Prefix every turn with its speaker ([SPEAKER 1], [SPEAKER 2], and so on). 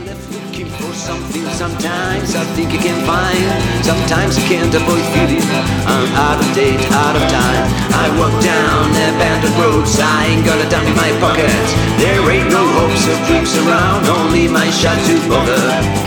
[SPEAKER 1] left looking for something. Sometimes I think I can find, sometimes I can't avoid feeling I'm out of date, out of time. I walk down abandoned roads, I ain't got a dime in my pocket. There ain't no hopes of dreams around, only my shot to bother.